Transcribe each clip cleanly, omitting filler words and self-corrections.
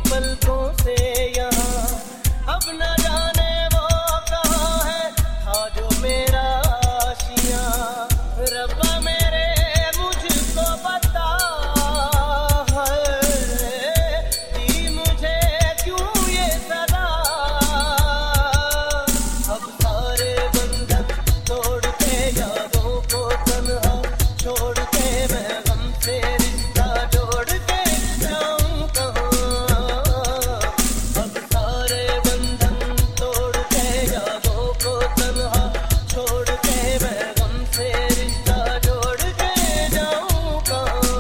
पलकों से यहाँ, अब न जाने वो कहाँ है था जो मेरा आशियाँ। रब्बा मेरे मुझको बता है, दी मुझे क्यों ये सदा। अब सारे बंधन तोड़ के यादों को तन्हा छोड़ के मैं गम से रिश्ता जोड़ के जाऊं कहाँ। अब सारे बंधन तोड़ के यादों को तन्हा छोड़ के मैं गम से रिश्ता जोड़ के जाऊं कहाँ।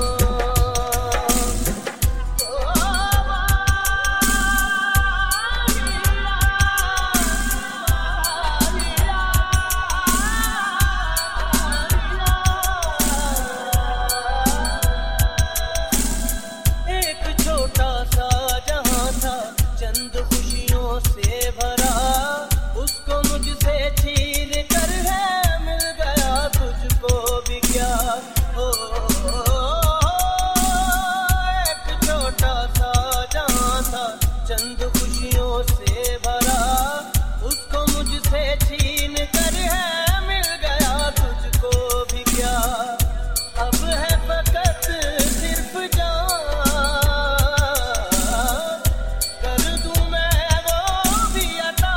एक छोटा सा जहां था चंद खुशियों से भरा, उसको मुझसे छीन कर है मिल गया तुझको भी क्या। ओ, एक छोटा सा जहां था चंद खुशियों से भरा, उसको मुझसे छीन कर है मिल गया तुझको भी क्या। अब है फकत सिर्फ जान, कर दूं मैं वो भी अता।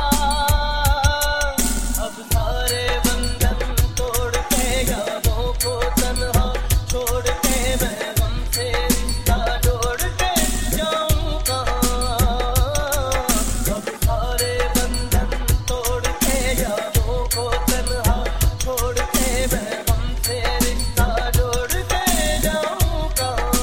अब सारे बंधन तोड़ के यादों को तन्हा छोड़ के मैं गम से रिश्ता जोड़ के जाऊं कहाँ। अब सारे बंधन तोड़ के यादों को तन्हा छोड़ के मैं गम से रिश्ता जोड़ के जाऊं कहाँ।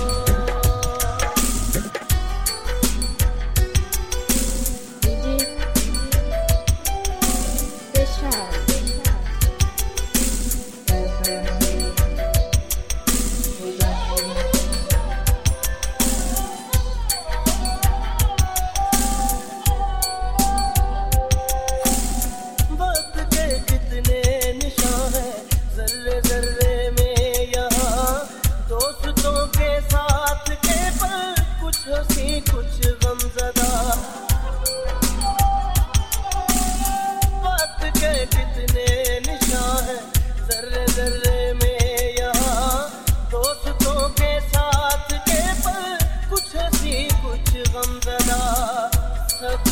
वक्त के कितने निशान हैं जर्रे जर्रे में यहाँ, दोस्तों के साथ के पल कुछ हंसी कुछ गमज़दा। वक्त के कितने निशान हैं जर्रे जर्रे में यहाँ, दोस्तों के साथ के पल कुछ हंसी कुछ गमज़दा। सब